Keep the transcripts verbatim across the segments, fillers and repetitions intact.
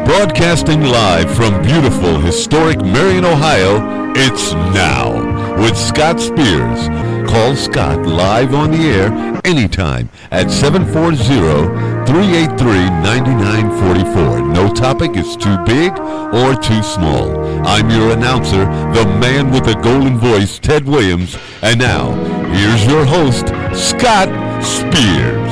Broadcasting live from beautiful, historic Marion, Ohio, it's Now with Scott Spears. Call Scott live on the air anytime at seven four zero, three eight three, nine nine four four. No topic is too big or too small. I'm your announcer, the man with the golden voice, Ted Williams. And now, here's your host, Scott Spears.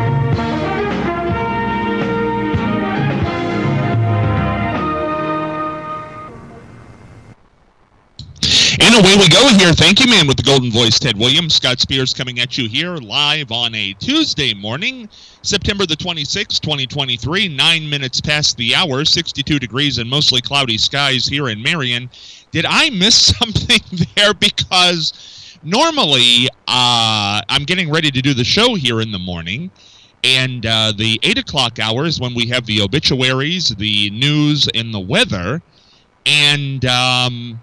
And away we go here. Thank you, man, with the golden voice, Ted Williams. Scott Spears coming at you here live on a Tuesday morning, September the twenty-sixth, twenty twenty-three, nine minutes past the hour, sixty-two degrees and mostly cloudy skies here in Marion. Did I miss something there? Because normally uh, I'm getting ready to do the show here in the morning, and uh, the eight o'clock hour is when we have the obituaries, the news, and the weather, and um,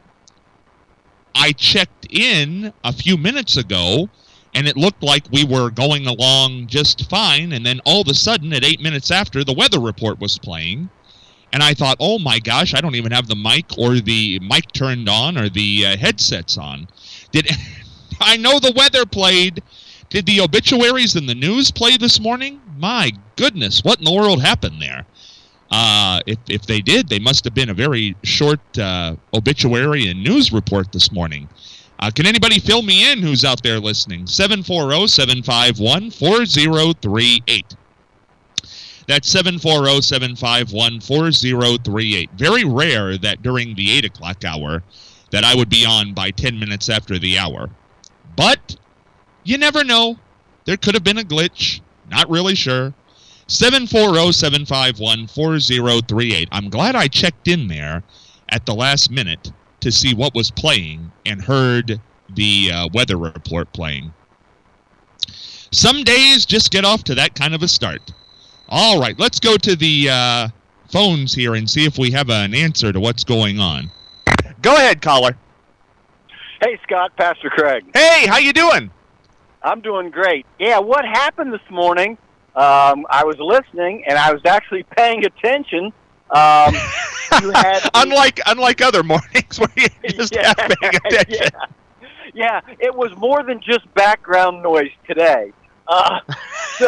I checked in a few minutes ago, and it looked like we were going along just fine, and then all of a sudden, at eight minutes after, the weather report was playing, and I thought, oh my gosh, I don't even have the mic or the mic turned on or the uh, headsets on. Did I know the weather played? Did the obituaries and the news play this morning? My goodness, what in the world happened there? Uh, if, if they did, they must have been a very short uh, obituary and news report this morning. Uh, can anybody fill me in who's out there listening? seven four zero, seven five one, four zero three eight. That's seven four zero, seven five one, four zero three eight. Very rare that during the eight o'clock hour that I would be on by ten minutes after the hour. But you never know. There could have been a glitch. Not really sure. seven four zero, seven five one, four zero three eight. I'm glad I checked in there at the last minute to see what was playing and heard the uh, weather report playing. Some days just get off to that kind of a start. All right, let's go to the uh, phones here and see if we have an answer to what's going on. Go ahead, caller. Hey, Scott, Pastor Craig. Hey, how you doing? I'm doing great. Yeah, what happened this morning? Um, I was listening, and I was actually paying attention. Um, you had the, unlike unlike other mornings where you just yeah, have paying attention. Yeah. yeah, it was more than just background noise today. Uh, so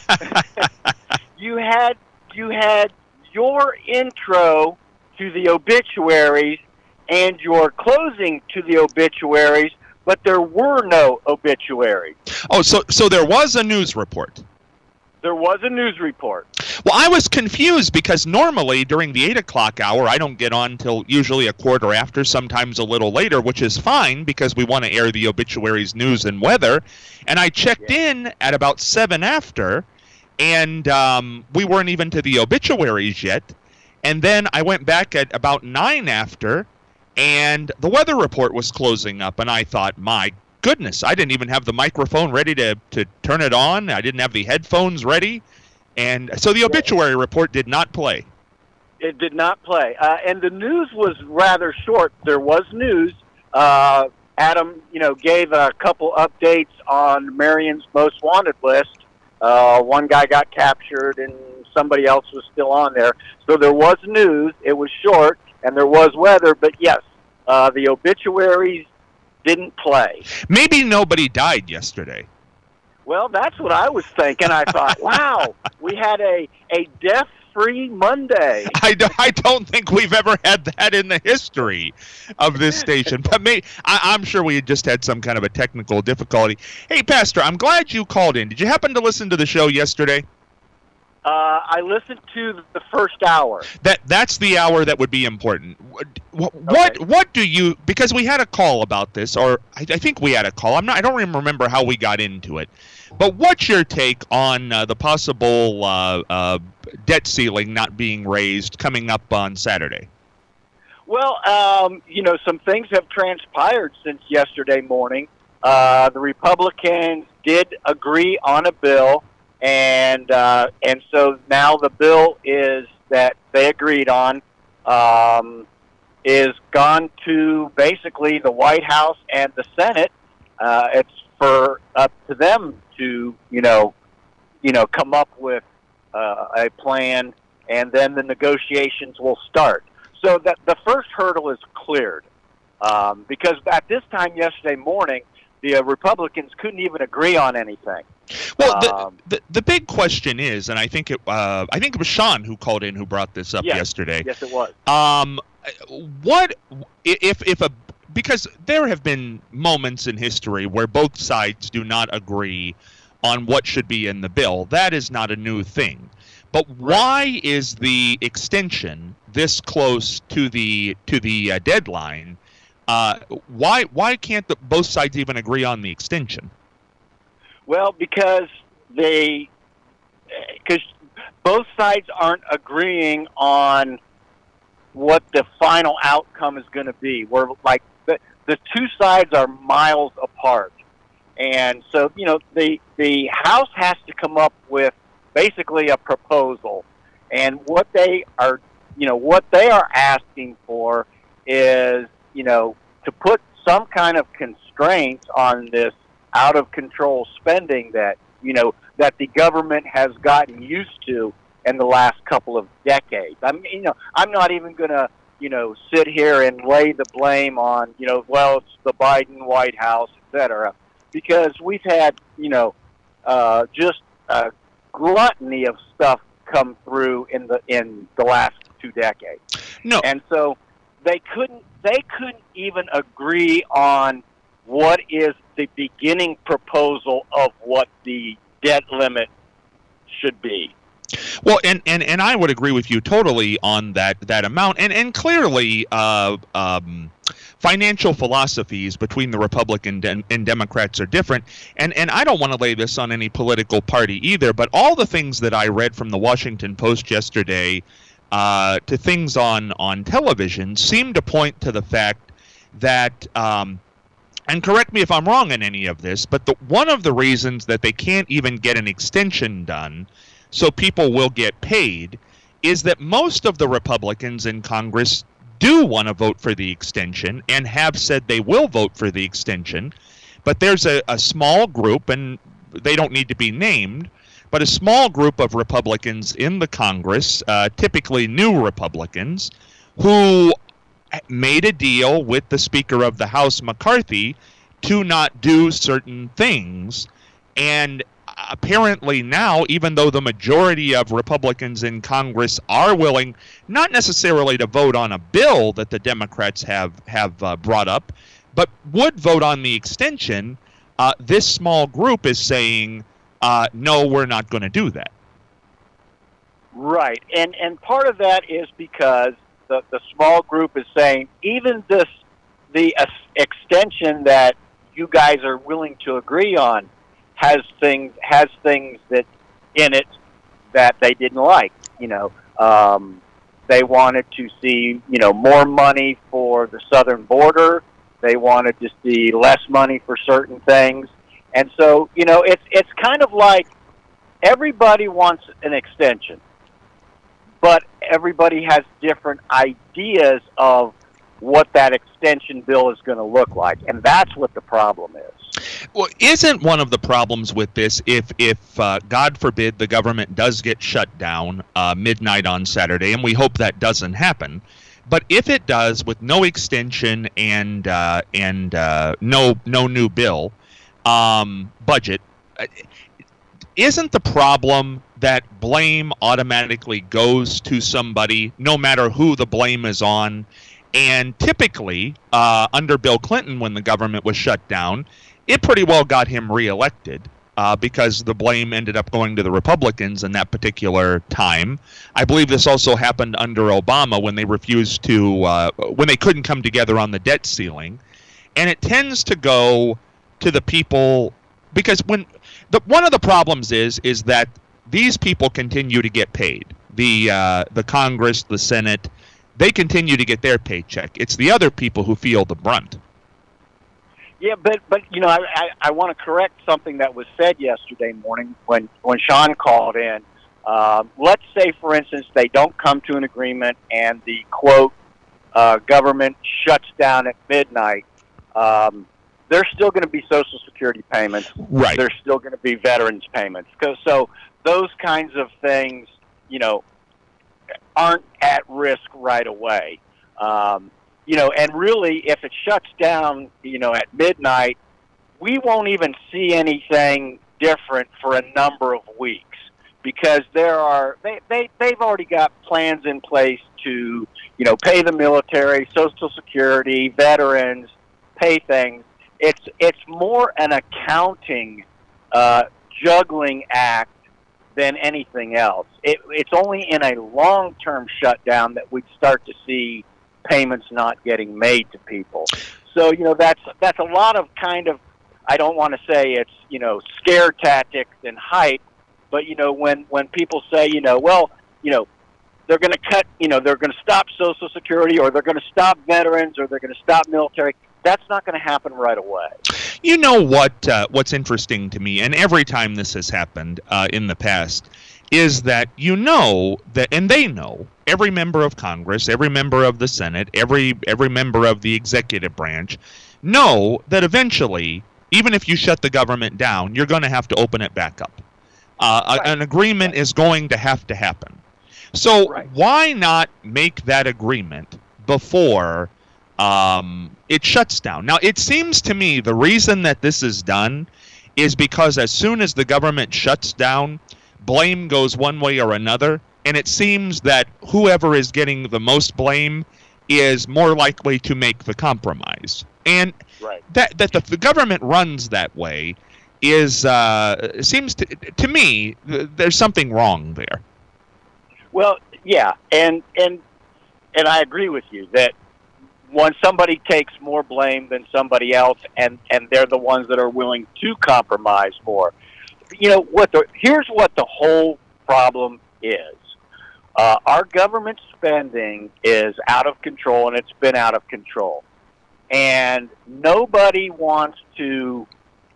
you had you had your intro to the obituaries and your closing to the obituaries, but there were no obituaries. Oh, so so there was a news report. There was a news report. Well, I was confused because normally during the eight o'clock hour, I don't get on till usually a quarter after, sometimes a little later, which is fine because we want to air the obituaries, news, and weather. And I checked yeah. in at about seven after, and um, we weren't even to the obituaries yet. And then I went back at about nine after, and the weather report was closing up, and I thought, my goodness, I didn't even have the microphone ready to, to turn it on. I didn't have the headphones ready. And so the obituary report did not play. It did not play. Uh, and the news was rather short. There was news. Uh, Adam, you know, gave a couple updates on Marion's most wanted list. Uh, one guy got captured and somebody else was still on there. So there was news. It was short, and there was weather. But, yes, uh, the obituaries didn't play. Maybe nobody died yesterday. Well, that's what I was thinking. I thought, wow, we had a, a death-free Monday. I, do, I don't think we've ever had that in the history of this station. But may, I, I'm sure we had just had some kind of a technical difficulty. Hey, Pastor, I'm glad you called in. Did you happen to listen to the show yesterday? Uh, I listened to the first hour. That that's the hour that would be important. What what, Okay. what do you, because we had a call about this, or I, I think we had a call. I'm not. I don't even remember how we got into it. But what's your take on uh, the possible uh, uh, debt ceiling not being raised coming up on Saturday? Well, um, you know, some things have transpired since yesterday morning. Uh, the Republicans did agree on a bill. And uh, and so now the bill is that they agreed on um, is gone to basically the White House and the Senate. Uh, it's for up to them to you know you know come up with uh, a plan and then the negotiations will start. So that the first hurdle is cleared, um, because at this time yesterday morning, the uh, Republicans couldn't even agree on anything. Well, the, um, the the big question is, and I think it uh, I think it was Sean who called in who brought this up yes, yesterday. Yes, it was. Um, what if if a because there have been moments in history where both sides do not agree on what should be in the bill. That is not a new thing. But why is the extension this close to the to the uh, deadline? Uh, why why can't the, both sides even agree on the extension? Well, because they because both sides aren't agreeing on what the final outcome is going to be. We're like the the two sides are miles apart, and so you know the the House has to come up with basically a proposal, and what they are, you know, what they are asking for is, you know, to put some kind of constraints on this out of control spending that, you know, that the government has gotten used to in the last couple of decades. I mean, you know, I'm not even going to, you know, sit here and lay the blame on, you know, well, it's the Biden White House, et cetera, because we've had, you know, uh, just uh, gluttony of stuff come through in the in the last two decades. No, and so they couldn't they couldn't even agree on what is the beginning proposal of what the debt limit should be. Well, and, and, and I would agree with you totally on that, that amount. And and clearly, uh, um, financial philosophies between the Republican and, and Democrats are different. And, and I don't want to lay this on any political party either, but all the things that I read from the Washington Post yesterday uh, to things on, on television seem to point to the fact that, um, and correct me if I'm wrong in any of this, but the, one of the reasons that they can't even get an extension done so people will get paid is that most of the Republicans in Congress do want to vote for the extension and have said they will vote for the extension. But there's a, a small group, and they don't need to be named, but a small group of Republicans in the Congress, uh, typically new Republicans, who made a deal with the Speaker of the House, McCarthy, to not do certain things. And apparently now, even though the majority of Republicans in Congress are willing, not necessarily to vote on a bill that the Democrats have, have uh, brought up, but would vote on the extension, uh, this small group is saying, uh, no, we're not going to do that. Right. And and part of that is because the, the small group is saying, even this, the uh, extension that you guys are willing to agree on has things has things that in it that they didn't like. You know, um, they wanted to see, you know, more money for the southern border. They wanted to see less money for certain things. And so, you know, it's it's kind of like everybody wants an extension, but everybody has different ideas of what that extension bill is going to look like, and that's what the problem is. Well, isn't one of the problems with this, if, if uh, God forbid, the government does get shut down uh, midnight on Saturday, and we hope that doesn't happen, but if it does, with no extension and uh, and uh, no no new bill, um, budget, isn't the problem that blame automatically goes to somebody, no matter who the blame is on? And typically, uh, under Bill Clinton, when the government was shut down, it pretty well got him reelected uh, because the blame ended up going to the Republicans in that particular time. I believe this also happened under Obama when they refused to, uh, when they couldn't come together on the debt ceiling. And it tends to go to the people, because when the one of the problems is is that these people continue to get paid. The uh, the Congress, the Senate, they continue to get their paycheck. It's the other people who feel the brunt. Yeah, but but you know, I, I, I want to correct something that was said yesterday morning when, when Sean called in. Uh, let's say, for instance, they don't come to an agreement and the, quote, uh, government shuts down at midnight. Um, there's still going to be Social Security payments. Right. There's still going to be veterans payments. 'Cause, so those kinds of things, you know, aren't at risk right away. Um, you know, and really, if it shuts down, you know, at midnight, we won't even see anything different for a number of weeks, because there are they, they they've already got plans in place to, you know, pay the military, Social Security, veterans, pay things. It's it's more an accounting uh, juggling act than anything else. It, it's only in a long-term shutdown that we'd start to see payments not getting made to people. So, you know, that's that's a lot of kind of, I don't want to say it's, you know, scare tactics and hype, but, you know, when, when people say, you know, well, you know, they're going to cut, you know, they're going to stop Social Security, or they're going to stop veterans, or they're going to stop military, that's not going to happen right away. You know what? Uh, what's interesting to me, and every time this has happened uh, in the past, is that you know that, and they know, every member of Congress, every member of the Senate, every every member of the executive branch, know that eventually, even if you shut the government down, you're going to have to open it back up. Uh, right. An agreement right. is going to have to happen. So right. why not make that agreement before um, it shuts down? Now, it seems to me the reason that this is done is because as soon as the government shuts down, blame goes one way or another, and it seems that whoever is getting the most blame is more likely to make the compromise. And right. that that the, the government runs that way is uh, seems to to me th- there's something wrong there. Well, yeah, and and and I agree with you that when somebody takes more blame than somebody else, and, and they're the ones that are willing to compromise more. You know what? The, here's what the whole problem is. Uh, our government spending is out of control, and it's been out of control. And nobody wants to,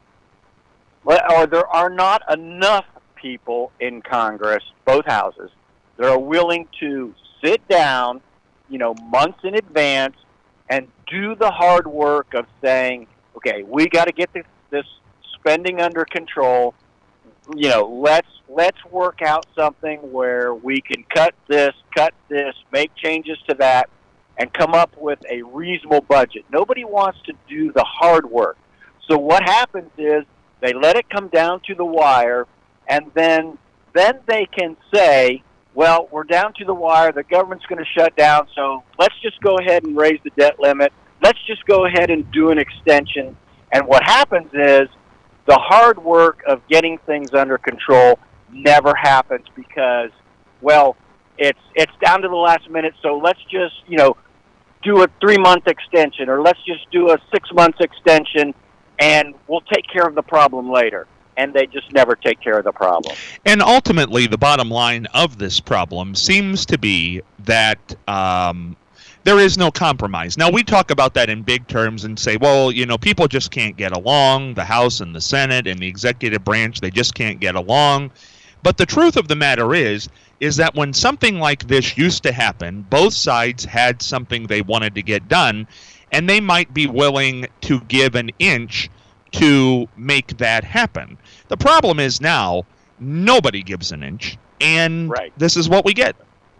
or there are not enough people in Congress, both houses, that are willing to sit down, you know, months in advance and do the hard work of saying, okay, we got to get this, this spending under control. You know, let's let's work out something where we can cut this, cut this, make changes to that, and come up with a reasonable budget. Nobody wants to do the hard work. So what happens is they let it come down to the wire, and then then they can say, well, we're down to the wire, the government's going to shut down, so let's just go ahead and raise the debt limit. Let's just go ahead and do an extension. And what happens is the hard work of getting things under control never happens because, well, it's it's down to the last minute, so let's just, you know, do a three-month extension, or let's just do a six-month extension, and we'll take care of the problem later. And they just never take care of the problem. And ultimately, the bottom line of this problem seems to be that um, there is no compromise. Now, we talk about that in big terms and say, well, you know, people just can't get along. The House and the Senate and the executive branch, they just can't get along. But the truth of the matter is, is that when something like this used to happen, both sides had something they wanted to get done, and they might be willing to give an inch to make that happen. The problem is now nobody gives an inch, and right. This is what we get.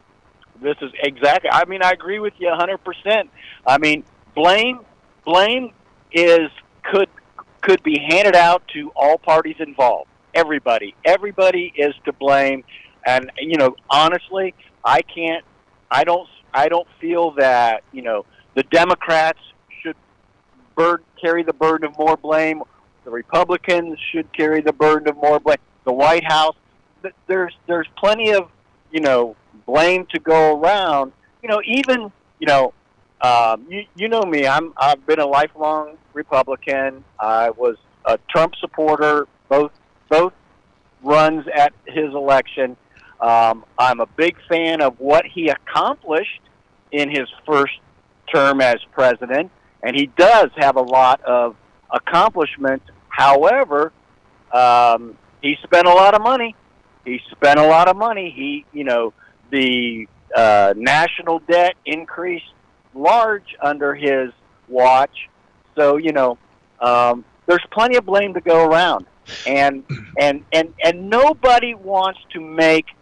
This is exactly. I mean, I agree with you one hundred percent. I mean, blame blame is could could be handed out to all parties involved. Everybody, everybody is to blame, and you know, honestly, I can't. I don't. I don't feel that you know the Democrats should bird, carry the burden of more blame. The Republicans should carry the burden of more blame. The White House, there's there's plenty of you know blame to go around. You know, even you know, um, you you know me. I'm I've been a lifelong Republican. I was a Trump supporter both both runs at his election. Um, I'm a big fan of what he accomplished in his first term as president. And he does have a lot of accomplishments. However, um, he spent a lot of money. He spent a lot of money. He, you know, the uh, national debt increased large under his watch. So, you know, um, there's plenty of blame to go around. And and and and nobody wants to make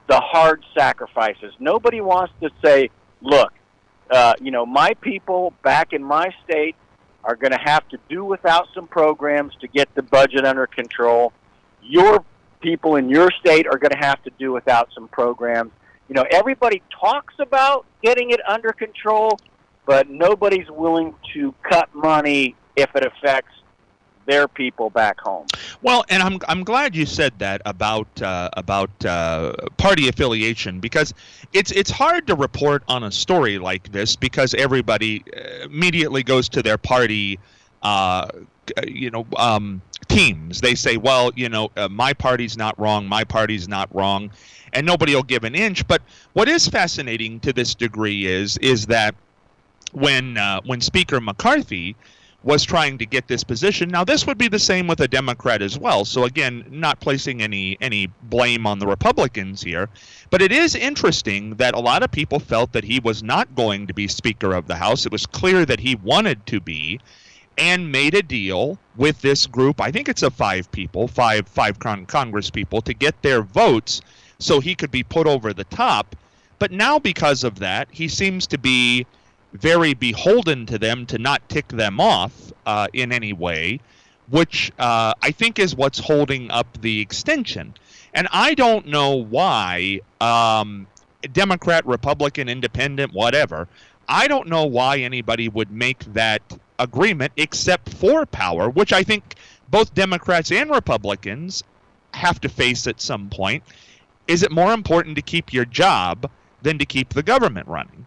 the hard sacrifices. Nobody wants to say, look, uh, you know, my people back in my state are going to have to do without some programs to get the budget under control. Your people in your state are going to have to do without some programs. You know, everybody talks about getting it under control, but nobody's willing to cut money if it affects their people back home. Well, and I'm I'm glad you said that about uh, about uh, party affiliation, because it's it's hard to report on a story like this because everybody immediately goes to their party, uh, you know, um, teams. They say, well, you know, uh, my party's not wrong, my party's not wrong, and nobody will give an inch. But what is fascinating to this degree is is that when uh, when Speaker McCarthy was trying to get this position. Now, this would be the same with a Democrat as well. So again, not placing any any blame on the Republicans here. But it is interesting that a lot of people felt that he was not going to be Speaker of the House. It was clear that he wanted to be, and made a deal with this group. I think it's of five people, five five con- Congress people, to get their votes so he could be put over the top. But now because of that, he seems to be very beholden to them to not tick them off uh, in any way, which uh, I think is what's holding up the extension. And I don't know why, um, Democrat, Republican, Independent, whatever, I don't know why anybody would make that agreement except for power, which I think both Democrats and Republicans have to face at some point. Is it more important to keep your job than to keep the government running?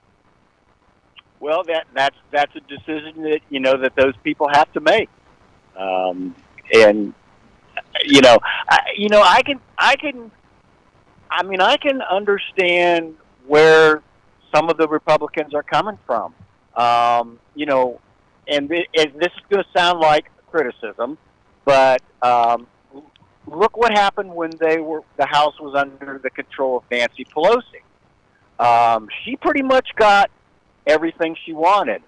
Well, that that's that's a decision that you know that those people have to make, um, and you know, I, you know, I can I can, I mean, I can understand where some of the Republicans are coming from, um, you know, and, th- and this is going to sound like criticism, but um, look what happened when they were the House was under the control of Nancy Pelosi. Um, she pretty much got everything she wanted.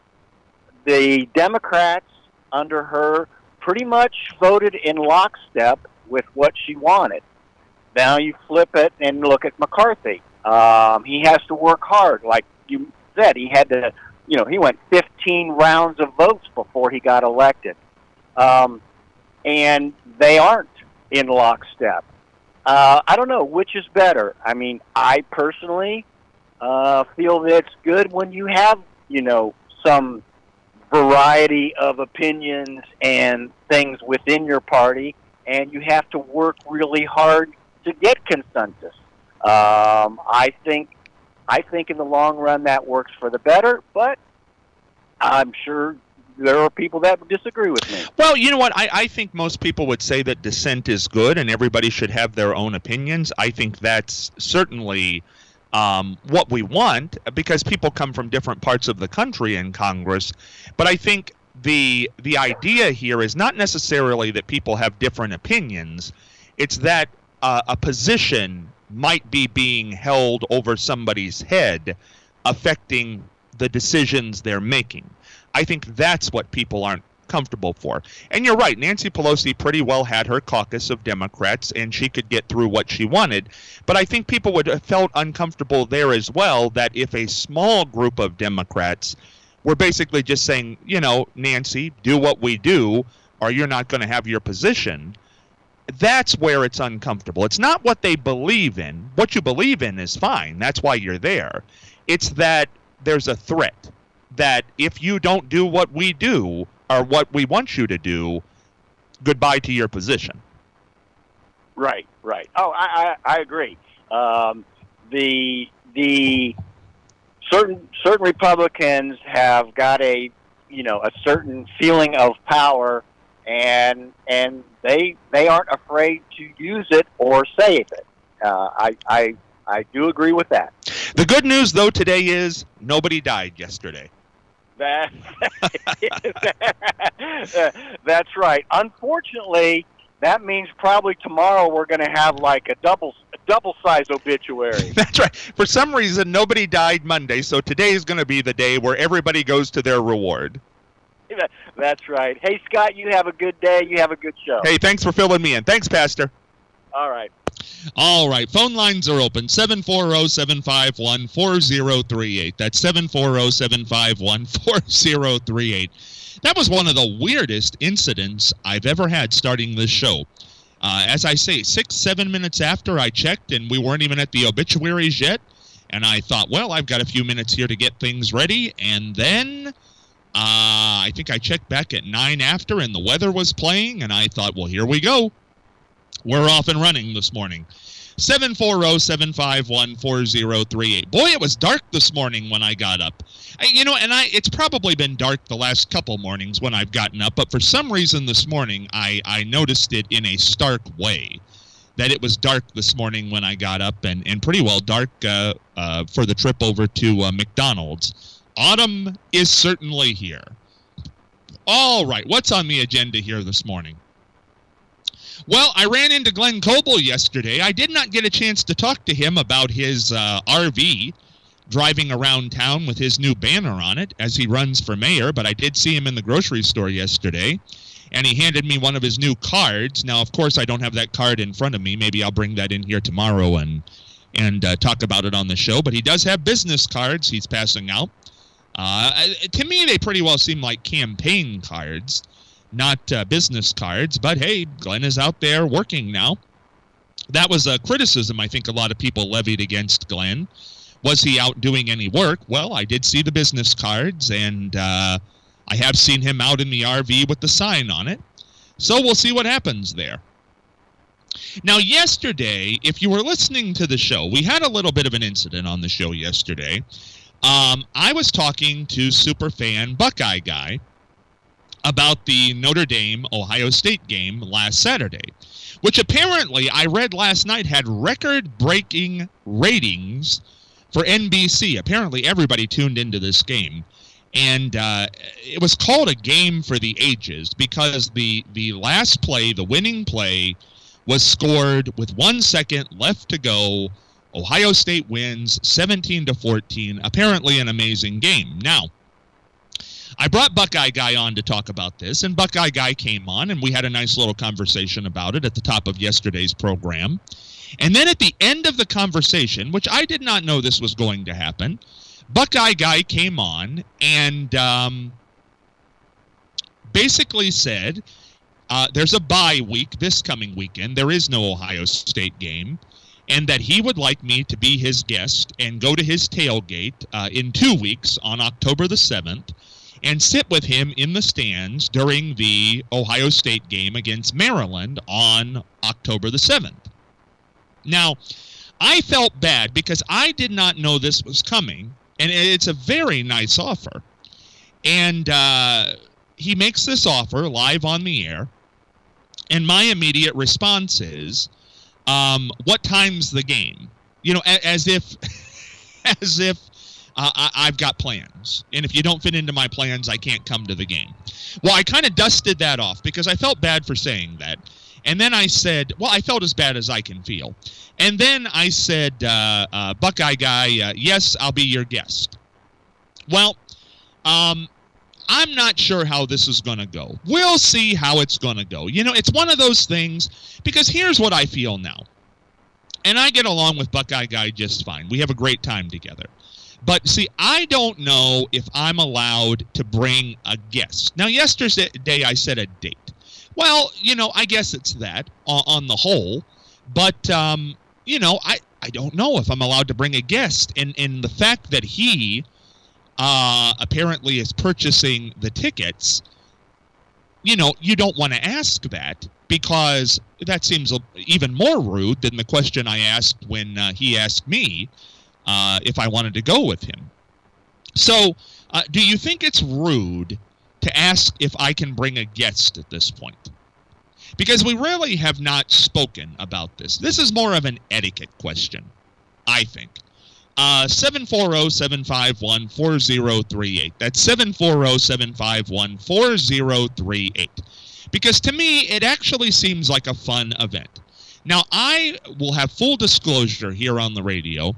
The Democrats under her pretty much voted in lockstep with what she wanted. Now you flip it and look at McCarthy. Um, he has to work hard. Like you said, he had to, you know, he went fifteen rounds of votes before he got elected. Um, and they aren't in lockstep. Uh, I don't know, which is better. I mean, I personally Uh, feel that it's good when you have, you know, some variety of opinions and things within your party, and you have to work really hard to get consensus. Um, I think, I think in the long run that works for the better, but I'm sure there are people that would disagree with me. Well, you know what? I, I think most people would say that dissent is good and everybody should have their own opinions. I think that's certainly Um, what we want, because people come from different parts of the country in Congress. But I think the the idea here is not necessarily that people have different opinions. It's that uh, a position might be being held over somebody's head, affecting the decisions they're making. I think that's what people aren't comfortable for. And you're right, Nancy Pelosi pretty well had her caucus of Democrats and she could get through what she wanted, but I think people would have felt uncomfortable there as well, that if a small group of Democrats were basically just saying, you know, Nancy, do what we do or you're not going to have your position, that's where it's uncomfortable. It's not what they believe in. What you believe in is fine. That's why you're there. It's that there's a threat that if you don't do what we do or what we want you to do, goodbye to your position. Right, right. Oh, I, I, I agree. Um, the the certain certain Republicans have got a you know a certain feeling of power, and and they they aren't afraid to use it or save it. Uh, I I I do agree with that. The good news though today is nobody died yesterday. That, that's right. Unfortunately, that means probably tomorrow we're going to have like a double a double size obituary. That's right. For some reason, nobody died Monday, so today is going to be the day where everybody goes to their reward. That's right. Hey, Scott, you have a good day. You have a good show. Hey, thanks for filling me in. Thanks, Pastor. All right. All right. Phone lines are open. seven four zero, seven five one, four zero three eight. That's seven four zero, seven five one, four zero three eight. That was one of the weirdest incidents I've ever had starting this show. Uh, as I say, six, seven minutes after I checked, and we weren't even at the obituaries yet, and I thought, well, I've got a few minutes here to get things ready, and then uh, I think I checked back at nine after, and the weather was playing, and I thought, well, here we go. We're off and running this morning. seven four zero, seven five one, four zero three eight. Boy, it was dark this morning when I got up. I, you know, and I it's probably been dark the last couple mornings when I've gotten up, but for some reason this morning I, I noticed it in a stark way, that it was dark this morning when I got up, and, and pretty well dark uh, uh, for the trip over to uh, McDonald's. Autumn is certainly here. All right, what's on the agenda here this morning? Well, I ran into Glenn Coble yesterday. I did not get a chance to talk to him about his uh, R V driving around town with his new banner on it as he runs for mayor, but I did see him in the grocery store yesterday, and he handed me one of his new cards. Now, of course, I don't have that card in front of me. Maybe I'll bring that in here tomorrow and and uh, talk about it on the show, but he does have business cards he's passing out. Uh, to me, they pretty well seem like campaign cards, not uh, business cards, but hey, Glenn is out there working now. That was a criticism I think a lot of people levied against Glenn. Was he out doing any work? Well, I did see the business cards, and uh, I have seen him out in the R V with the sign on it. So we'll see what happens there. Now, yesterday, if you were listening to the show, we had a little bit of an incident on the show yesterday. Um, I was talking to superfan Buckeye Guy about the Notre Dame-Ohio State game last Saturday, which apparently I read last night had record-breaking ratings for N B C. Apparently everybody tuned into this game, and uh, it was called a game for the ages because the, the last play, the winning play, was scored with one second left to go. Ohio State wins seventeen to fourteen. Apparently an amazing game. Now, I brought Buckeye Guy on to talk about this, and Buckeye Guy came on, and we had a nice little conversation about it at the top of yesterday's program. And then at the end of the conversation, which I did not know this was going to happen, Buckeye Guy came on and um, basically said, uh, there's a bye week this coming weekend. There is no Ohio State game. And that he would like me to be his guest and go to his tailgate uh, in two weeks on October the seventh and sit with him in the stands during the Ohio State game against Maryland on October the seventh. Now, I felt bad because I did not know this was coming, and it's a very nice offer. And uh, he makes this offer live on the air, and my immediate response is, Um, what time's the game? You know, a, as if, as if uh, I, I've got plans, and if you don't fit into my plans, I can't come to the game. Well, I kind of dusted that off because I felt bad for saying that, and then I said, well, I felt as bad as I can feel, and then I said, uh, uh, Buckeye Guy, uh, yes, I'll be your guest. Well, um. I'm not sure how this is going to go. We'll see how it's going to go. You know, it's one of those things, because here's what I feel now. And I get along with Buckeye Guy just fine. We have a great time together. But, see, I don't know if I'm allowed to bring a guest. Now, yesterday I said a date. Well, you know, I guess it's that on, on the whole. But, um, you know, I, I don't know if I'm allowed to bring a guest. And, and the fact that he... Uh, apparently is purchasing the tickets, you know, you don't want to ask that because that seems even more rude than the question I asked when uh, he asked me uh, if I wanted to go with him. So, uh, do you think it's rude to ask if I can bring a guest at this point? Because we really have not spoken about this. This is more of an etiquette question, I think. Uh, seven four zero, seven five one, four zero three eight. That's seven four zero, seven five one, four zero three eight. Because to me, it actually seems like a fun event. Now, I will have full disclosure here on the radio.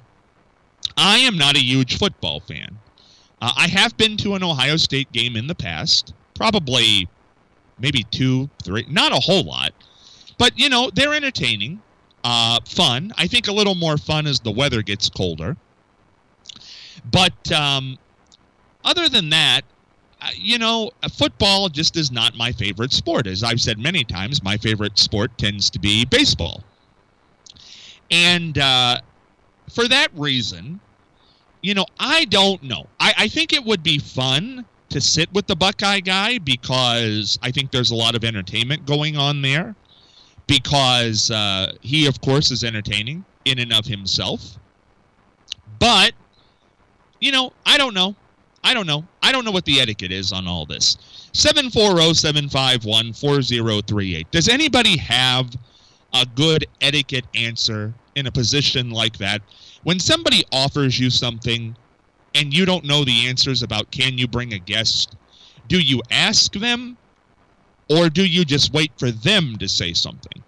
I am not a huge football fan. Uh, I have been to an Ohio State game in the past. Probably maybe two, three, not a whole lot. But, you know, they're entertaining. Uh, fun. I think a little more fun as the weather gets colder. But um, other than that, uh, you know, football just is not my favorite sport. As I've said many times, my favorite sport tends to be baseball. And uh, for that reason, you know, I don't know. I, I think it would be fun to sit with the Buckeye guy because I think there's a lot of entertainment going on there. Because uh, he, of course, is entertaining in and of himself. But, you know, I don't know. I don't know. I don't know what the etiquette is on all this. seven four zero, seven five one, four zero three eight. Does anybody have a good etiquette answer in a position like that? When somebody offers you something and you don't know the answers about can you bring a guest, do you ask them? Or do you just wait for them to say something?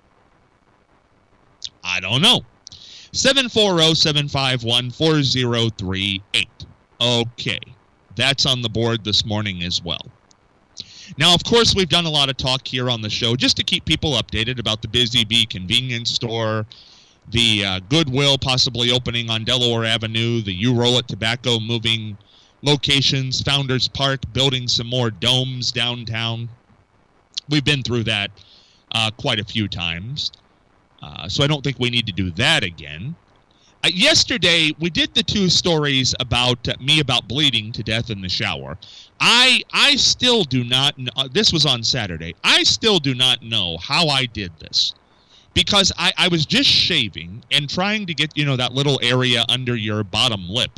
I don't know. seven four zero, seven five one, four zero three eight. Okay. That's on the board this morning as well. Now, of course, we've done a lot of talk here on the show just to keep people updated about the Busy Bee convenience store, the uh, Goodwill possibly opening on Delaware Avenue, the You Roll It Tobacco moving locations, Founders Park building some more domes downtown. We've been through that uh, quite a few times, uh, so I don't think we need to do that again. Uh, yesterday, we did the two stories about uh, me about bleeding to death in the shower. I I still do not know. Uh, this was on Saturday. I still do not know how I did this. Because I, I was just shaving and trying to get, you know, that little area under your bottom lip.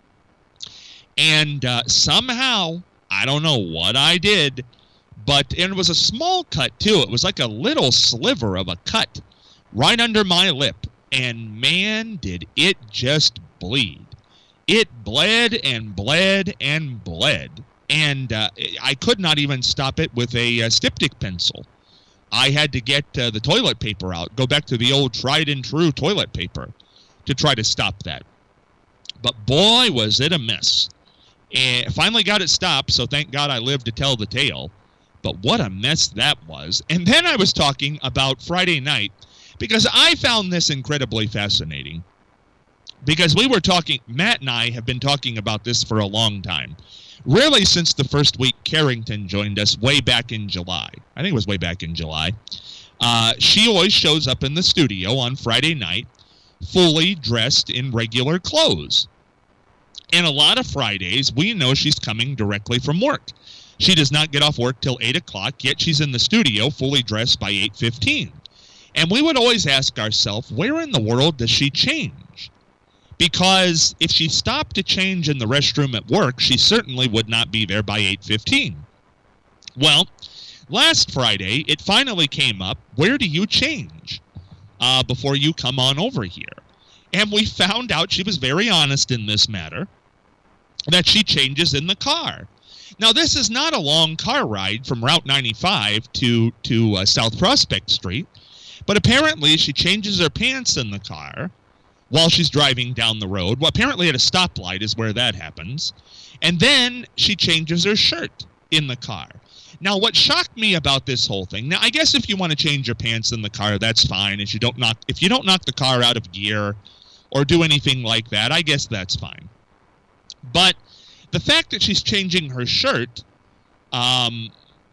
And uh, somehow, I don't know what I did, but and it was a small cut, too. It was like a little sliver of a cut right under my lip. And, man, did it just bleed. It bled and bled and bled. And uh, I could not even stop it with a, a styptic pencil. I had to get uh, the toilet paper out, go back to the old tried and true toilet paper to try to stop that. But, boy, was it a mess. And finally got it stopped, so thank God I lived to tell the tale. But what a mess that was. And then I was talking about Friday night, because I found this incredibly fascinating. Because we were talking, Matt and I have been talking about this for a long time. Really since the first week Carrington joined us way back in July. I think it was way back in July. Uh, she always shows up in the studio on Friday night, fully dressed in regular clothes. And a lot of Fridays, we know she's coming directly from work. She does not get off work till eight o'clock, yet she's in the studio fully dressed by eight fifteen. And we would always ask ourselves, where in the world does she change? Because if she stopped to change in the restroom at work, she certainly would not be there by eight fifteen. Well, last Friday, it finally came up, where do you change uh, before you come on over here? And we found out she was very honest in this matter, that she changes in the car. Now, this is not a long car ride from Route ninety-five to, to uh, South Prospect Street, but apparently she changes her pants in the car while she's driving down the road. Well, apparently at a stoplight is where that happens. And then she changes her shirt in the car. Now, what shocked me about this whole thing, now, I guess if you want to change your pants in the car, that's fine. If you don't knock, if you don't knock the car out of gear or do anything like that, I guess that's fine. But the fact that she's changing her shirt um,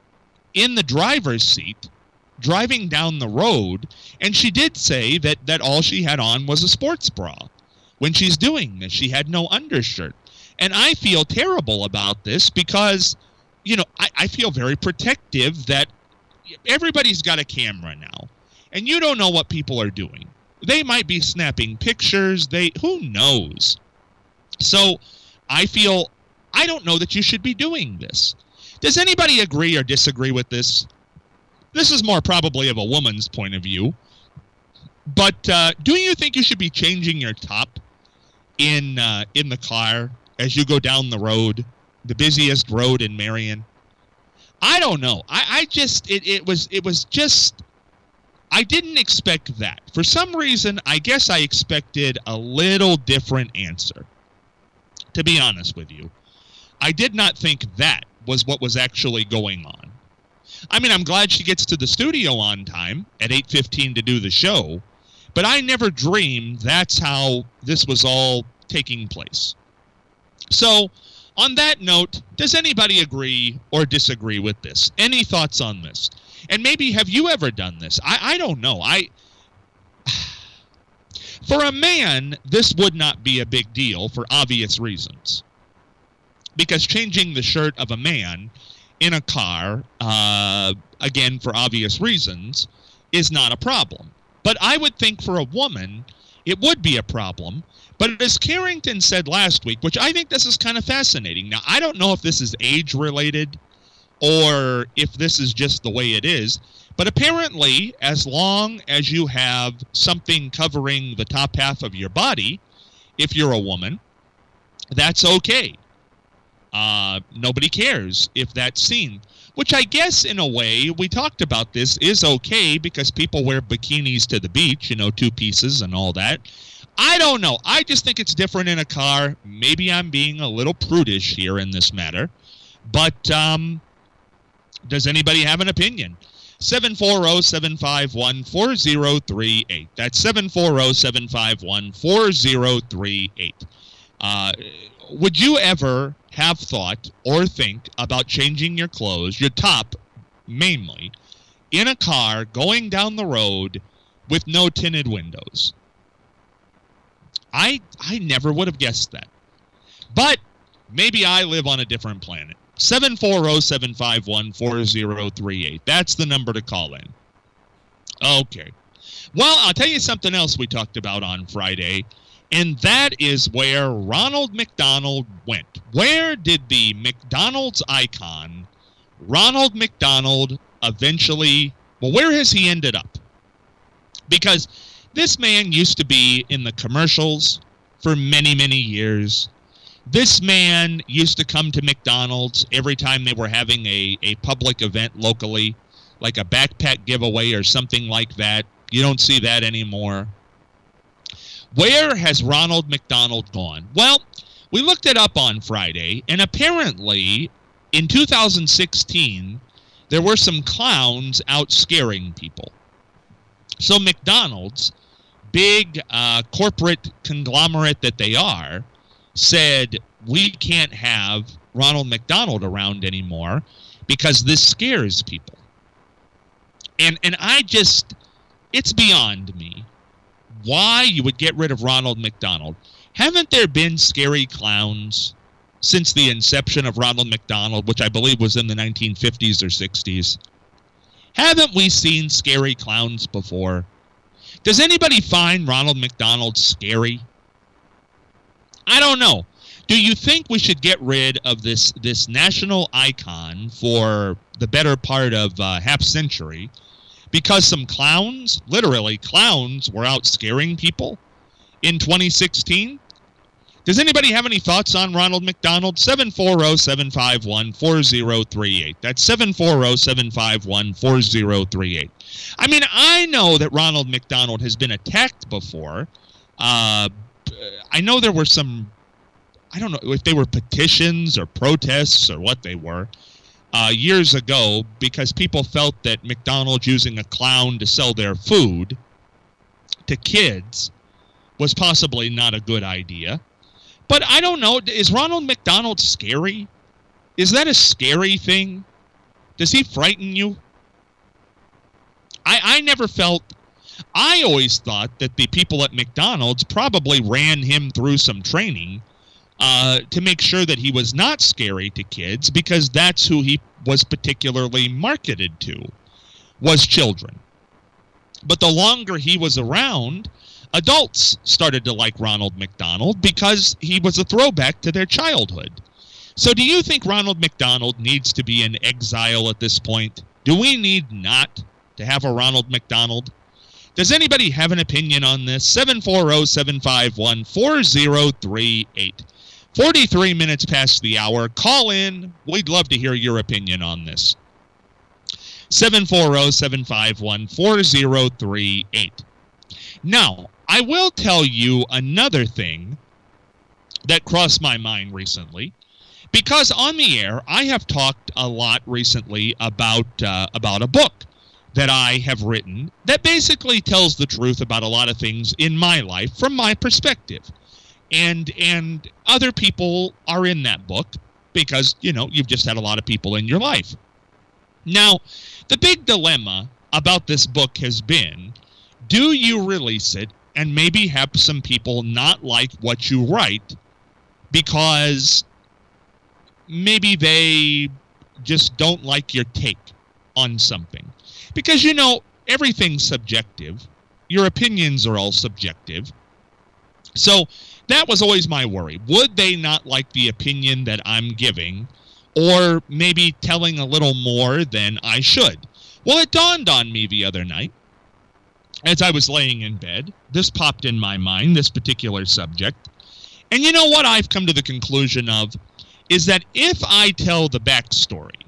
in the driver's seat, driving down the road, and she did say that, that all she had on was a sports bra when she's doing this. She had no undershirt. And I feel terrible about this because, you know, I, I feel very protective that everybody's got a camera now, and you don't know what people are doing. They might be snapping pictures. They, who knows? So I feel, I don't know that you should be doing this. Does anybody agree or disagree with this? This is more probably of a woman's point of view. But uh, do you think you should be changing your top in uh, in the car as you go down the road, the busiest road in Marion? I don't know. I, I just it, it was it was just I didn't expect that. For some reason, I guess I expected a little different answer. To be honest with you, I did not think that was what was actually going on. I mean, I'm glad she gets to the studio on time at eight fifteen to do the show, But I never dreamed that's how this was all taking place. So, on that note, does anybody agree or disagree with this? Any thoughts on this? And maybe have you ever done this? I, I don't know. I For a man, this would not be a big deal for obvious reasons. Because changing the shirt of a man in a car, uh, again, for obvious reasons, is not a problem. But I would think for a woman, it would be a problem. But as Carrington said last week, which I think this is kind of fascinating. Now, I don't know if this is age-related or if this is just the way it is. But apparently, as long as you have something covering the top half of your body, if you're a woman, that's okay. Uh, nobody cares if that's seen. Which I guess, in a way, we talked about this, is okay because people wear bikinis to the beach, you know, two pieces and all that. I don't know. I just think it's different in a car. Maybe I'm being a little prudish here in this matter. But um, does anybody have an opinion? seven four zero, seven five one, four zero three eight. That's seven four zero, seven five one, four zero three eight. Uh, would you ever have thought or think about changing your clothes, your top mainly, in a car going down the road with no tinted windows? I I never would have guessed that. But maybe I live on a different planet. seven four zero, seven five one, four zero three eight. That's the number to call in. Okay. Well, I'll tell you something else we talked about on Friday, and that is where Ronald McDonald went. Where did the McDonald's icon, Ronald McDonald, eventually, well, where has he ended up? Because this man used to be in the commercials for many, many years. This man used to come to McDonald's every time they were having a, a public event locally, like a backpack giveaway or something like that. You don't see that anymore. Where has Ronald McDonald gone? Well, we looked it up on Friday, and apparently in two thousand sixteen, there were some clowns out scaring people. So McDonald's, big uh, corporate conglomerate that they are, said, we can't have Ronald McDonald around anymore because this scares people. And and I just, it's beyond me why you would get rid of Ronald McDonald. Haven't there been scary clowns since the inception of Ronald McDonald, which I believe was in the nineteen fifties or sixties? Haven't we seen scary clowns before? Does anybody find Ronald McDonald scary? I don't know. Do you think we should get rid of this this national icon for the better part of uh, half century because some clowns, literally clowns, were out scaring people in twenty sixteen? Does anybody have any thoughts on Ronald McDonald? seven four zero, seven five one, four zero three eight. That's seven four zero, seven five one, four zero three eight. I mean, I know that Ronald McDonald has been attacked before. Uh, I know there were some, I don't know if they were petitions or protests or what they were, uh, years ago because people felt that McDonald's using a clown to sell their food to kids was possibly not a good idea. But I don't know, is Ronald McDonald scary? Is that a scary thing? Does he frighten you? I, I never felt, I always thought that the people at McDonald's probably ran him through some training uh, to make sure that he was not scary to kids because that's who he was particularly marketed to, was children. But the longer he was around, adults started to like Ronald McDonald because he was a throwback to their childhood. So do you think Ronald McDonald needs to be in exile at this point? Do we need not to have a Ronald McDonald? Does anybody have an opinion on this? seven four zero, seven five one, four zero three eight. forty-three minutes past the hour. Call in. We'd love to hear your opinion on this. seven four zero, seven five one, four zero three eight. Now, I will tell you another thing that crossed my mind recently, because on the air I have talked a lot recently about uh, about a book that I have written that basically tells the truth about a lot of things in my life from my perspective. And and other people are in that book because, you know, you've just had a lot of people in your life. Now, the big dilemma about this book has been, do you release it and maybe have some people not like what you write because maybe they just don't like your take on something? Because, you know, everything's subjective. Your opinions are all subjective. So that was always my worry. Would they not like the opinion that I'm giving, or maybe telling a little more than I should? Well, it dawned on me the other night, as I was laying in bed. This popped in my mind, this particular subject. And you know what I've come to the conclusion of is that if I tell the backstory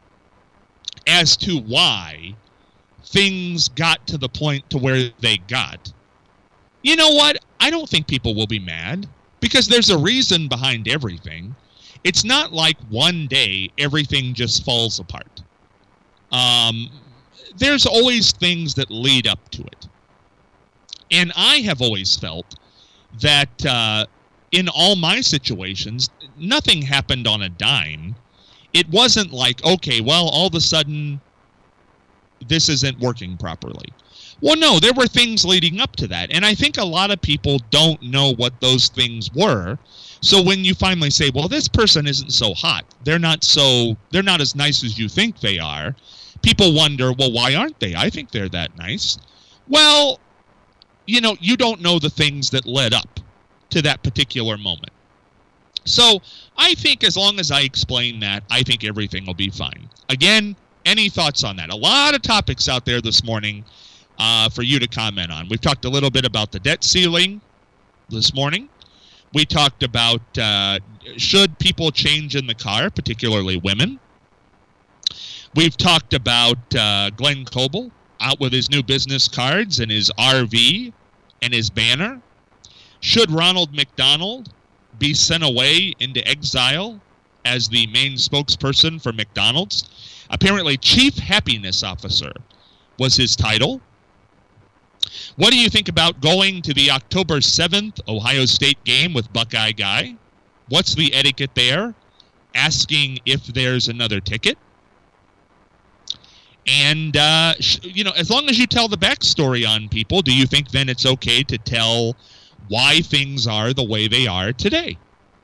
as to why things got to the point to where they got, you know what? I don't think people will be mad, because there's a reason behind everything. It's not like one day everything just falls apart. Um, there's always things that lead up to it. And I have always felt that uh, in all my situations, nothing happened on a dime. It wasn't like, okay, well, all of a sudden, this isn't working properly. Well, no, there were things leading up to that. And I think a lot of people don't know what those things were. So when you finally say, well, this person isn't so hot, they're not so, they're not as nice as you think they are, people wonder, well, why aren't they? I think they're that nice. Well, you know, you don't know the things that led up to that particular moment. So I think as long as I explain that, I think everything will be fine. Again, any thoughts on that? A lot of topics out there this morning uh, for you to comment on. We've talked a little bit about the debt ceiling this morning. We talked about uh, should people change in the car, particularly women. We've talked about uh, Glenn Coble out with his new business cards and his R V and his banner. Should Ronald McDonald be sent away into exile as the main spokesperson for McDonald's? Apparently, Chief Happiness Officer was his title. What do you think about going to the October seventh Ohio State game with Buckeye Guy? What's the etiquette there? Asking if there's another ticket. And, uh, you know, as long as you tell the backstory on people, do you think then it's okay to tell why things are the way they are today?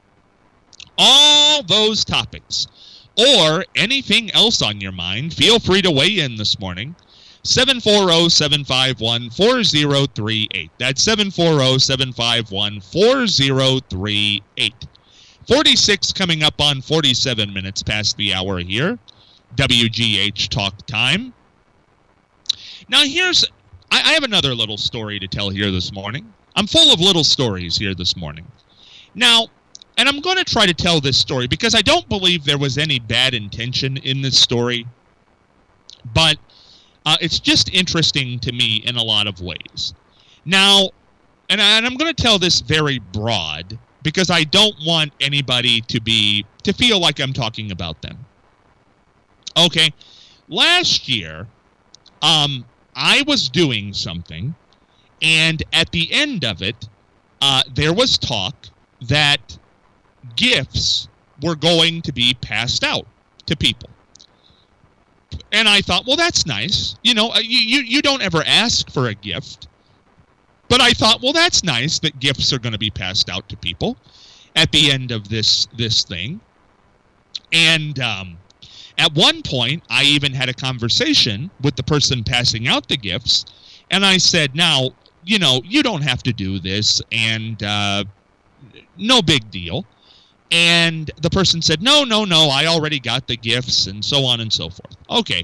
All those topics, or anything else on your mind, feel free to weigh in this morning. seven four zero, seven five one, four zero three eight. That's seven four zero, seven five one, four zero three eight. forty-six coming up on forty-seven minutes past the hour here. W G H Talk Time. Now here's, I, I have another little story to tell here this morning. I'm full of little stories here this morning. Now, and I'm going to try to tell this story because I don't believe there was any bad intention in this story, but uh, it's just interesting to me in a lot of ways. Now, and, I, and I'm going to tell this very broad because I don't want anybody to be, to feel like I'm talking about them. Okay, last year, um, I was doing something, and at the end of it, uh, there was talk that gifts were going to be passed out to people. And I thought, well, that's nice. You know, you, you, you don't ever ask for a gift. But I thought, well, that's nice that gifts are going to be passed out to people at the end of this, this thing. And um, at one point, I even had a conversation with the person passing out the gifts. And I said, now, you know, you don't have to do this, and uh, no big deal. And the person said, no, no, no, I already got the gifts, and so on and so forth. Okay.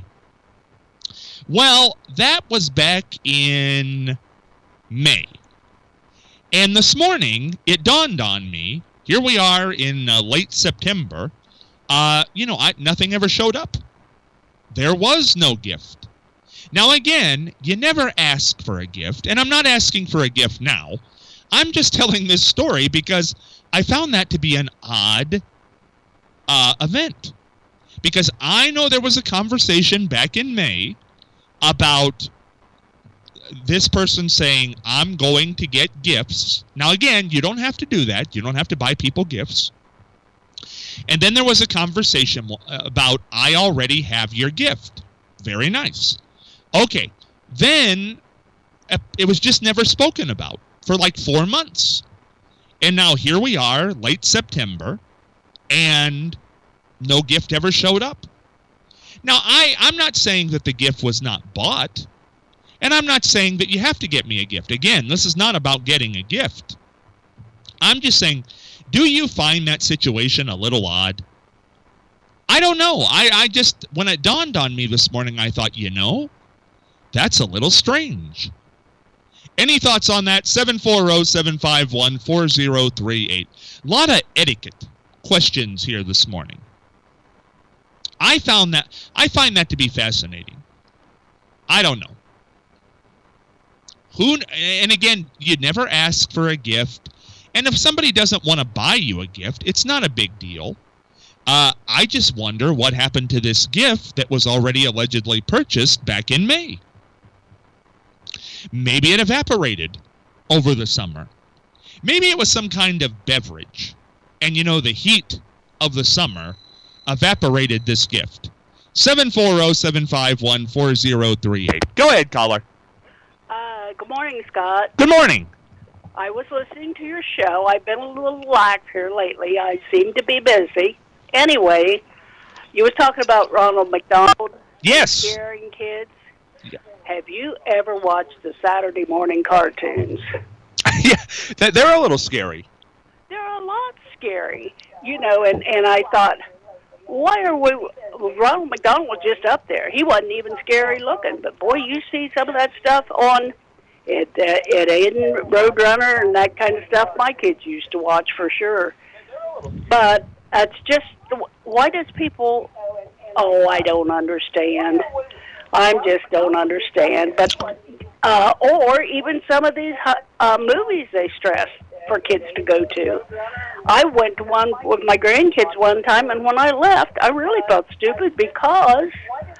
Well, that was back in May. And this morning, it dawned on me, here we are in uh, late September, uh, you know, I, nothing ever showed up. There was no gift. Now, again, you never ask for a gift, and I'm not asking for a gift now. I'm just telling this story because I found that to be an odd uh, event. Because I know there was a conversation back in May about this person saying, I'm going to get gifts. Now, again, you don't have to do that. You don't have to buy people gifts. And then there was a conversation about, I already have your gift. Very nice. Okay. Then it was just never spoken about for like four months. And now here we are, late September, and no gift ever showed up. Now, I, I'm not saying that the gift was not bought, and I'm not saying that you have to get me a gift. Again, this is not about getting a gift. I'm just saying, do you find that situation a little odd? I don't know. I, I just, when it dawned on me this morning, I thought, you know, that's a little strange. Any thoughts on that? seven four zero, seven five one, four zero three eight. A lot of etiquette questions here this morning. I found that I find that to be fascinating. I don't know. Who and again, you never ask for a gift. And if somebody doesn't want to buy you a gift, it's not a big deal. Uh, I just wonder what happened to this gift that was already allegedly purchased back in May. Maybe it evaporated over the summer. Maybe it was some kind of beverage. And, you know, the heat of the summer evaporated this gift. seven four zero, seven five one, four zero three eight. Go ahead, caller. Uh, good morning, Scott. Good morning. I was listening to your show. I've been a little lax here lately. I seem to be busy. Anyway, you were talking about Ronald McDonald. Yes. Scaring kids. Yeah. Have you ever watched the Saturday morning cartoons? Yeah, they're a little scary. They're a lot scary, you know, and, and I thought, why are we, Ronald McDonald was just up there. He wasn't even scary looking, but boy, you see some of that stuff on it, uh, at Aiden, Roadrunner, and that kind of stuff my kids used to watch for sure. But it's just, why does people, oh, I don't understand. I just don't understand. But uh, or even some of these uh, movies they stress for kids to go to. I went to one with my grandkids one time, and when I left, I really felt stupid because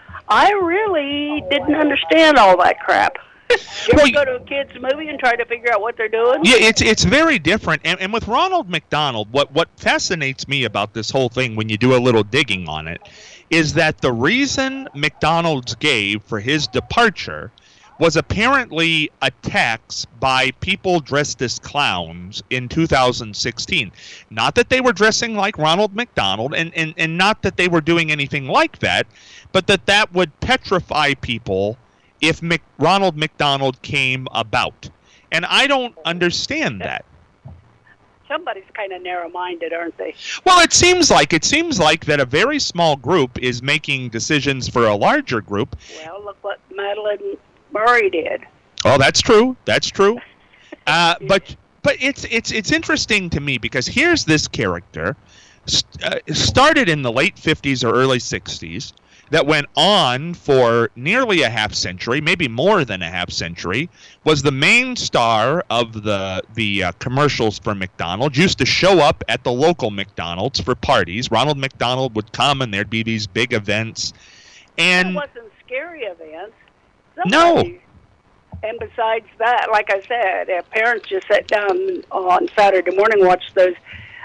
I really didn't understand all that crap. You ever well, go to a kid's movie and try to figure out what they're doing? Yeah, it's it's very different. And, and with Ronald McDonald, what, what fascinates me about this whole thing when you do a little digging on it is that the reason McDonald's gave for his departure was apparently attacks by people dressed as clowns in two thousand sixteen. Not that they were dressing like Ronald McDonald, and, and, and not that they were doing anything like that, but that that would petrify people if Mc, Ronald McDonald came about. And I don't understand that. Somebody's kind of narrow-minded, aren't they? Well, it seems like it seems like that a very small group is making decisions for a larger group. Well, look what Madeline Murray did. Oh, that's true. That's true. Uh, but but it's it's it's interesting to me because here's this character st- uh, started in the late fifties or early sixties that went on for nearly a half century, maybe more than a half century, was the main star of the the uh, commercials for McDonald's, used to show up at the local McDonald's for parties. Ronald McDonald would come and there'd be these big events. And it wasn't scary events. Somebody, no. And besides that, like I said, if parents just sat down on Saturday morning and watched those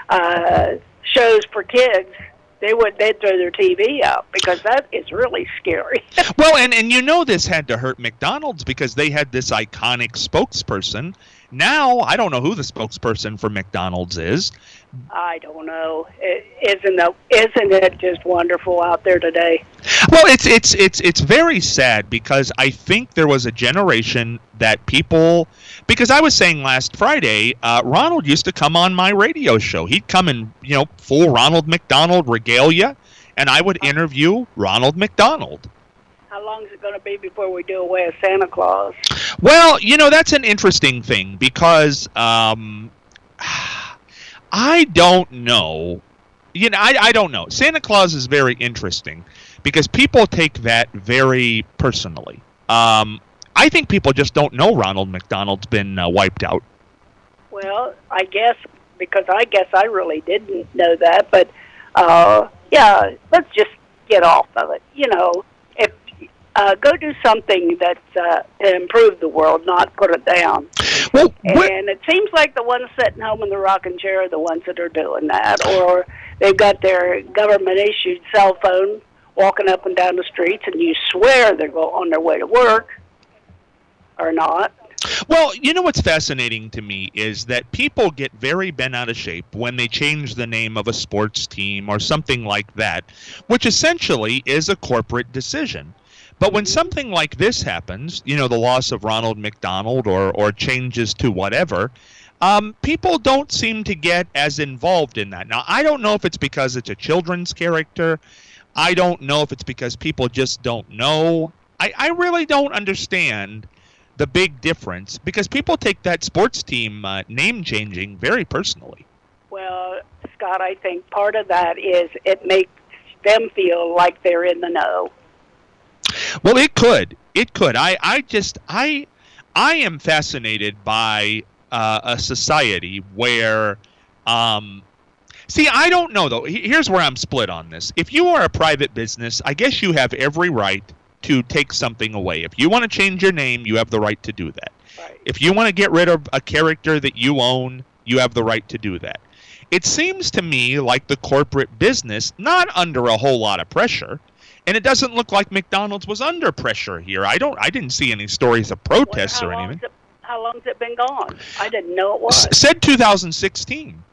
uh, shows for kids, they would they'd throw their T V out because that is really scary. Well, and, and you know this had to hurt McDonald's because they had this iconic spokesperson. Now, I don't know who the spokesperson for McDonald's is. I don't know. It, isn't it, isn't it just wonderful out there today? Well, it's it's it's it's very sad because I think there was a generation that people, because I was saying last Friday, uh, Ronald used to come on my radio show. He'd come in, you know, full Ronald McDonald regalia, and I would interview Ronald McDonald. How long is it going to be before we do away with Santa Claus? Well, you know, that's an interesting thing because um, I don't know. You know, I, I don't know. Santa Claus is very interesting because people take that very personally. Um, I think people just don't know Ronald McDonald's been uh, wiped out. Well, I guess, because I guess I really didn't know that. But, uh, yeah, let's just get off of it. You know, if uh, go do something that uh, to improve the world, not put it down. Well, and it seems like the ones sitting home in the rocking chair are the ones that are doing that, or they've got their government-issued cell phone walking up and down the streets, and you swear they're go- on their way to work, or not. Well, you know what's fascinating to me is that people get very bent out of shape when they change the name of a sports team or something like that, which essentially is a corporate decision. But when something like this happens, you know, the loss of Ronald McDonald or, or changes to whatever, um, people don't seem to get as involved in that. Now, I don't know if it's because it's a children's character. I don't know if it's because people just don't know. I, I really don't understand the big difference, because people take that sports team uh, name changing very personally. Well, Scott, I think part of that is it makes them feel like they're in the know. Well, it could. It could. I, I just, I, I am fascinated by uh, a society where, um, see, I don't know, though. Here's where I'm split on this. If you are a private business, I guess you have every right to take something away. If you want to change your name, you have the right to do that. Right. If you want to get rid of a character that you own, you have the right to do that. It seems to me like the corporate business, not under a whole lot of pressure, and it doesn't look like McDonald's was under pressure here. I don't. I didn't see any stories of protests well, or anything. It, how long's it been gone? I didn't know it was. S- said two thousand sixteen.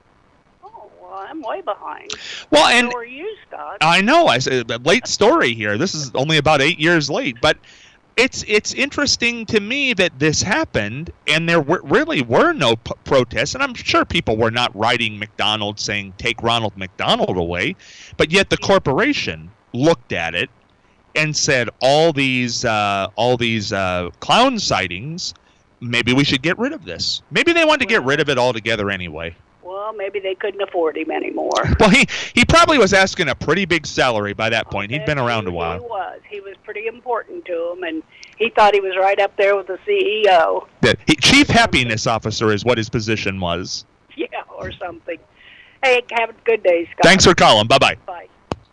I'm way behind. Well, and so are you, Scott? I know. I said a late story here. This is only about eight years late, but it's it's interesting to me that this happened, and there were, really were no p- protests. And I'm sure people were not writing McDonald's saying "Take Ronald McDonald away," but yet the corporation looked at it and said, "All these uh, all these uh, clown sightings. Maybe we should get rid of this." Maybe they wanted to get rid of it altogether anyway. Well, maybe they couldn't afford him anymore. Well, he, he probably was asking a pretty big salary by that point. He'd been around a while. He was. He was pretty important to him, and he thought he was right up there with the C E O. The he, Chief Happiness Officer is what his position was. Yeah, or something. Hey, have a good day, Scott. Thanks for calling. Bye-bye. Bye.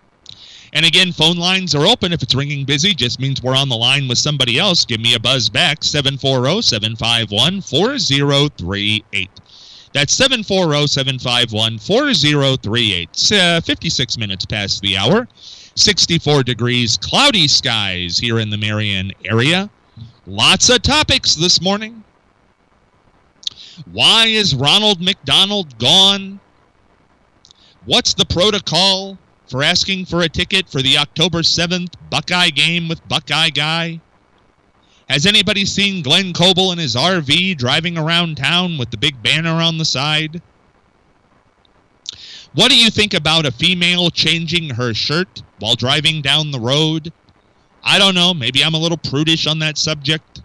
And again, phone lines are open. If it's ringing busy, just means we're on the line with somebody else. Give me a buzz back, seven four zero, seven five one, four zero three eight. That's seven four zero, seven five one, four zero three eight. It's uh, fifty-six minutes past the hour. sixty-four degrees, cloudy skies here in the Marion area. Lots of topics this morning. Why is Ronald McDonald gone? What's the protocol for asking for a ticket for the October seventh Buckeye game with Buckeye Guy? Has anybody seen Glenn Coble in his R V driving around town with the big banner on the side? What do you think about a female changing her shirt while driving down the road? I don't know. Maybe I'm a little prudish on that subject.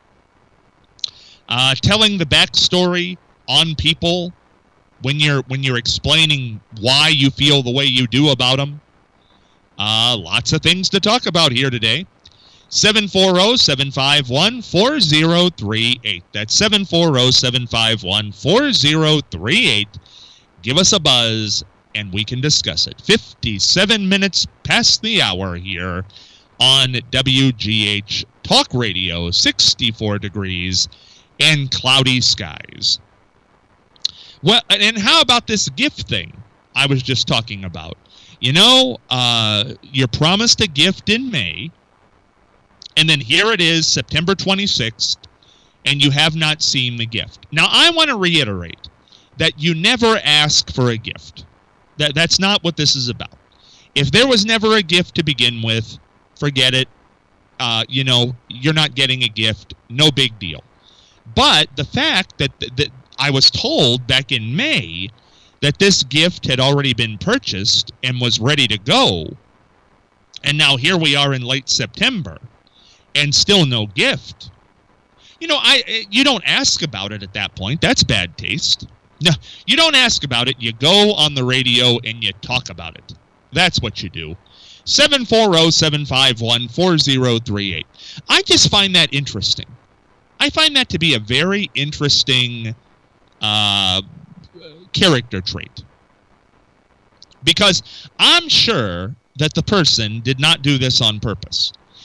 Uh, telling the backstory on people when you're when you're explaining why you feel the way you do about them. Uh, lots of things to talk about here today. seven four zero, seven five one, four zero three eight. That's seven four zero, seven five one, four zero three eight. Give us a buzz, and we can discuss it. fifty-seven minutes past the hour here on W G H Talk Radio, sixty-four degrees and cloudy skies. Well, and how about this gift thing I was just talking about? You know, uh, you're promised a gift in May, and then here it is, September twenty-sixth, and you have not seen the gift. Now, I want to reiterate that you never ask for a gift. That That's not what this is about. If there was never a gift to begin with, forget it. Uh, you know, you're not getting a gift. No big deal. But the fact that, that I was told back in May that this gift had already been purchased and was ready to go, and now here we are in late September, and still no gift. You know, I you don't ask about it at that point. That's bad taste. No, you don't ask about it. You go on the radio and you talk about it. That's what you do. seven four zero, seven five one, four zero three eight. I just find that interesting. I find that to be a very interesting uh, character trait. Because I'm sure that the person did not do this on purpose.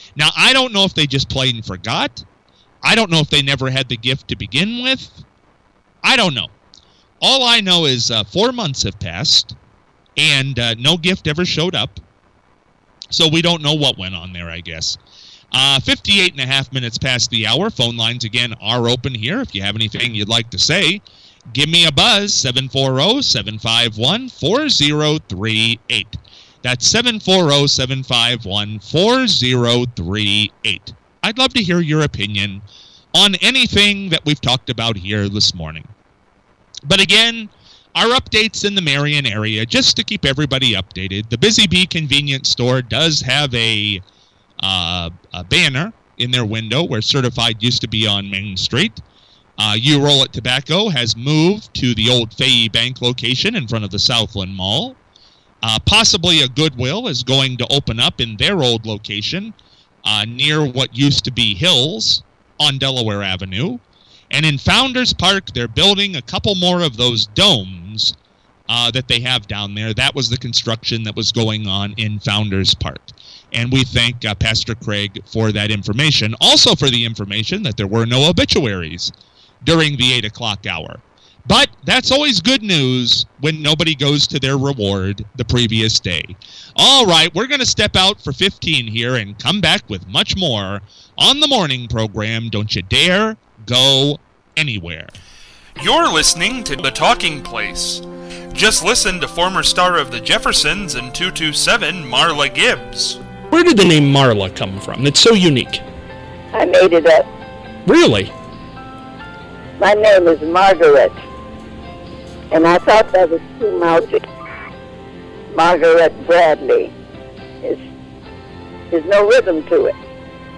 Now, I don't know if they just plain forgot. I don't know if they never had the gift to begin with. I don't know. All I know is uh, four months have passed, and uh, no gift ever showed up. So we don't know what went on there, I guess. Uh, fifty-eight and a half minutes past the hour. Phone lines, again, are open here. If you have anything you'd like to say, give me a buzz, seven four zero, seven five one, four zero three eight. That's seven four zero, seven five one, four zero three eight. I'd love to hear your opinion on anything that we've talked about here this morning. But again, our updates in the Marion area, just to keep everybody updated. The Busy Bee convenience store does have a, uh, a banner in their window where Certified used to be on Main Street. Uh, You Roll It Tobacco has moved to the old Fayette Bank location in front of the Southland Mall. Uh, possibly a Goodwill is going to open up in their old location uh, near what used to be Hills on Delaware Avenue. And in Founders Park, they're building a couple more of those domes uh, that they have down there. That was the construction that was going on in Founders Park. And we thank uh, Pastor Craig for that information. Also for the information that there were no obituaries during the eight o'clock hour. But that's always good news when nobody goes to their reward the previous day. All right, we're going to step out for fifteen here and come back with much more on the morning program. Don't you dare go anywhere. You're listening to The Talking Place. Just listen to former star of the Jeffersons and two two seven, Marla Gibbs. Where did the name Marla come from? It's so unique. I made it up. Really? My name is Margaret, and I thought that was too mouthy. Margaret Bradley. There's, there's no rhythm to it.